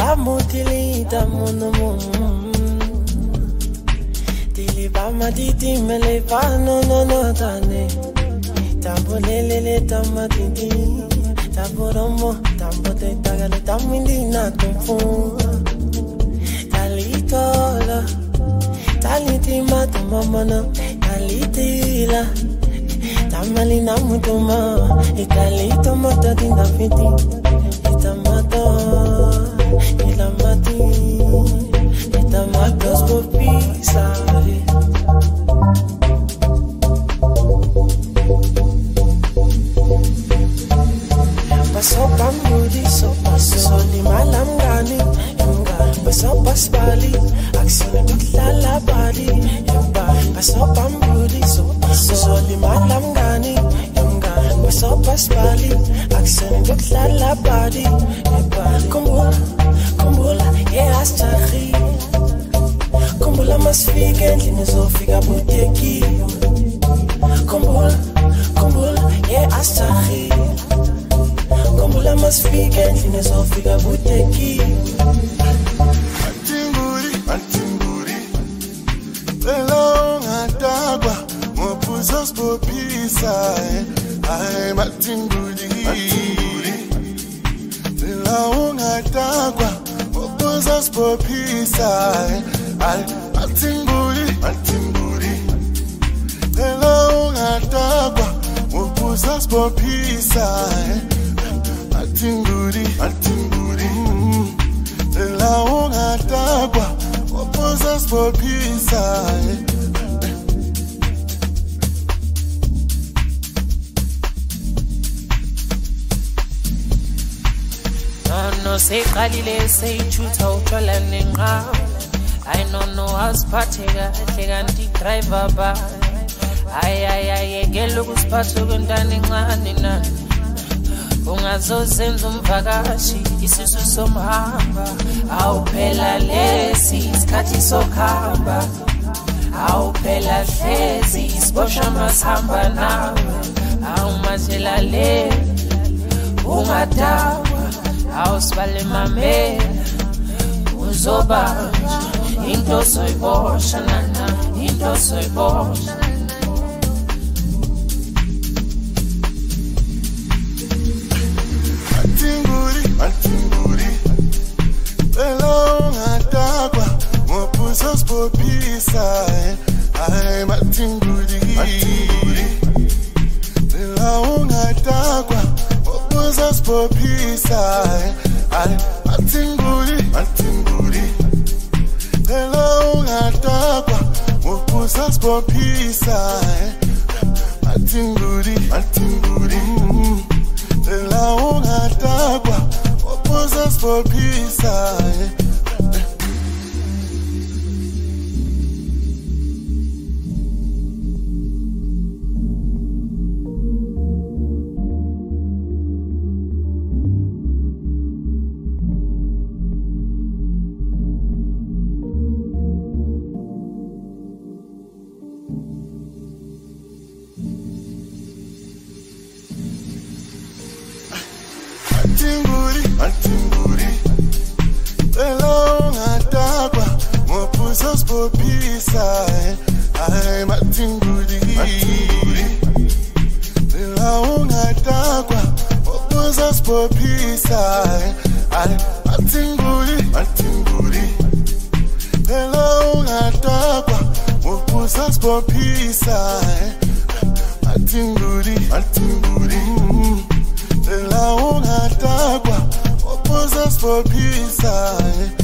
Tamutili tamunumu Dili bama didi mele vano no tane Tambulele tamatindi Taburomo tambote tagale tamindi na kumfu Talitola Taliti matumamana Talitila Tamali namutuma Italito mata dinda fiti Itamato Ilamati Itamatos por pisare Paso pambudi so paso ni malam gani Yunga paso pasbali Aksyon kutlala bali Yunga paso pambudi so paso ni malam gani Yunga paso pasbali Aksyon kutlala bali Yunga kumbula astari Kumbula masfika endlini zofika buteki Kumbula astari Kumbula masfika endlini zofika buteki Atinguri Ela ungatagwa Mopuzos popisa Ay matinguri Ela ungatagwa Mopuzos popisa Ay matinguri Ela ungatagwa Mopuzos popisa Atinguri Ela ungatagwa Mopuzos popisa No seqalile seyithutha utshwala nenqa I don't know asiphatheka kanti driver ba ayayayekela ukusiphatha kwentana encane nani ungazozenza umvakashi isisu somhamba awuphela lesi isikhathi sokuhamba awuphela hlezi isibosha masihamba nawe awumathela le ungadawa awusibale mamela uzobanja into soyibosha nana into soyibosha Atinguri Ela ungatagwa Mopuzos popisa Ay matinguri Ela ungatagwa Mopuzos popisa Ay matinguri Ela ungatagwa Mopuzos popisa Atinguri Ela ungatagwa Mopuzos popisa Atinguri Ela ungatagwa Mopuzos popisa Ay matinguri Ela ungatagwa Mopuzos popisa Ay matinguri Ela ungatagwa Mopuzos popisa Atinguri Ela ungatagwa Mopuzos popisa